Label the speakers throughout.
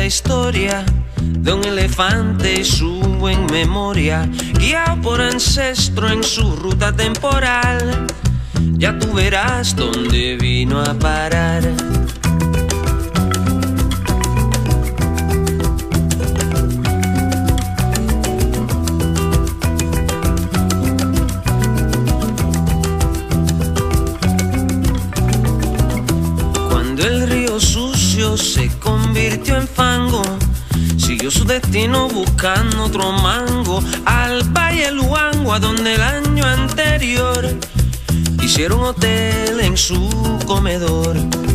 Speaker 1: historia de un elefante y su buen memoria, guiado por ancestro en su ruta temporal. Ya tú verás dónde vino a parar. Cuando el río sucio se convirtió en fango, siguió su destino buscando otro mango, al Valle Luango, a donde el año anterior hicieron hotel en su comedor.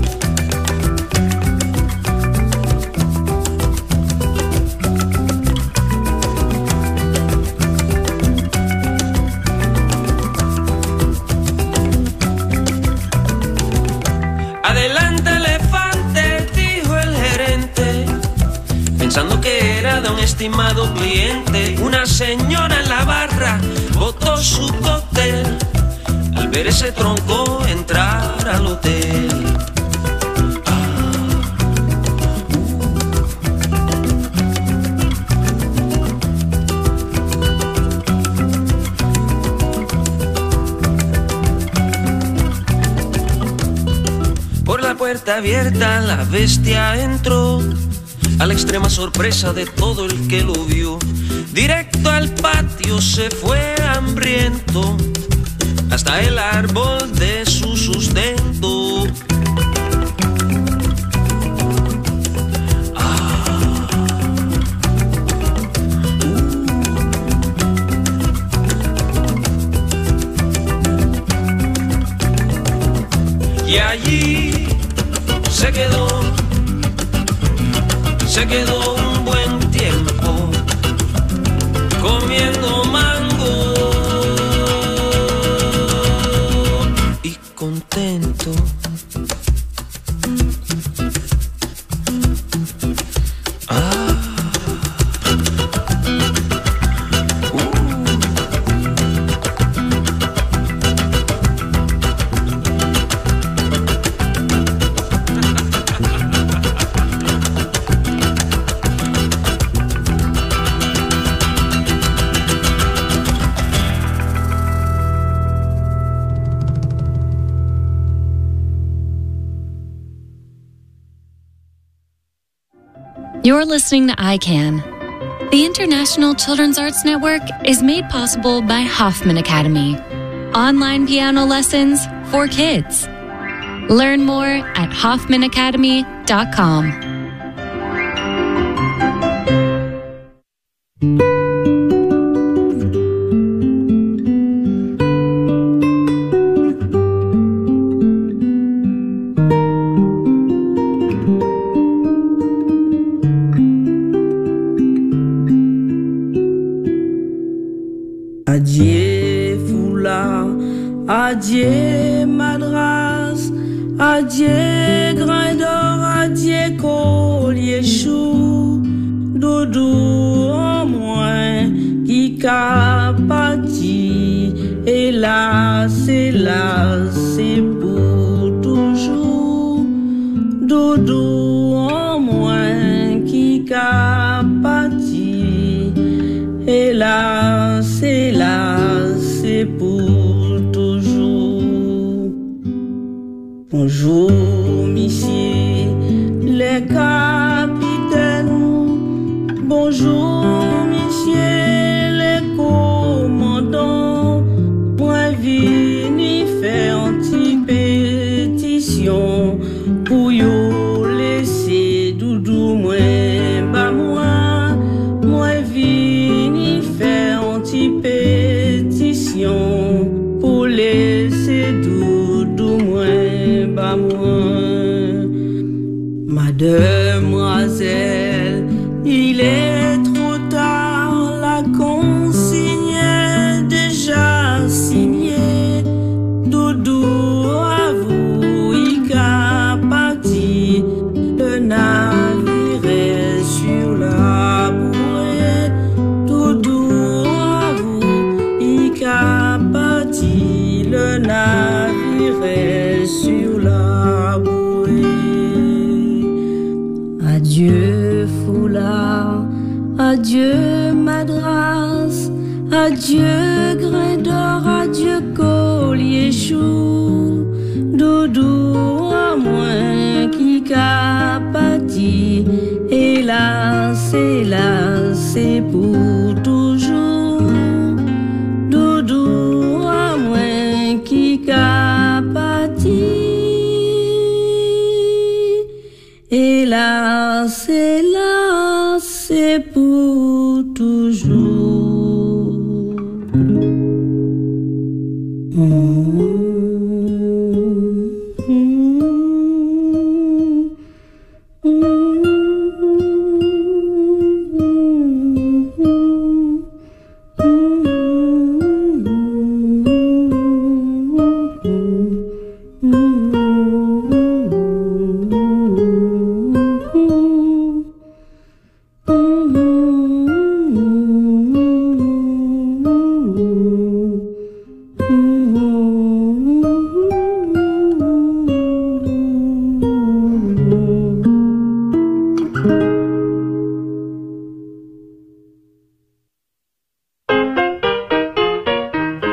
Speaker 1: Adelante elefante, dijo el gerente, pensando que era de un estimado cliente. Una señora en la barra botó su cóctel al ver ese tronco entrar al hotel. Por la puerta abierta la bestia entró, a la extrema sorpresa de todo el que lo vio. Directo al patio se fue hambriento, hasta el árbol de su sustento. Y allí se quedó un buen tiempo comiendo mango y contento.
Speaker 2: You're listening to ICANN. The International Children's Arts Network is made possible by Hoffman Academy, online piano lessons for kids. Learn more at hoffmanacademy.com.
Speaker 3: Adieu foulard, adieu madras, adieu grain d'or, adieu collier chou, doudou en moins qui capati, hélas, c'est pour toujours, doudou en moins qui capati, hélas, c'est pour toujours. Bonjour, messieurs les capitaines. Bonjour, messieurs les commandants. Moi, vini faire une petite pétition pour yo laisser doudou moins bas moi. Moi, vini faire une petite pétition pour laisser doudou moins bas moi. Mademoiselle, il est trop tard, la consigne est déjà signée. Doudou à vous, il a parti, le navire est sur la bouée. Doudou à vous, il a parti, le navire est sur la bouée. Adieu madras, adieu grain d'or, adieu collier chou. Doudou à moins qui qu'a pâti, hélas, hélas, c'est pour toujours. Doudou à moins qui qu'a pâti, hélas, hélas, c'est pour toujours.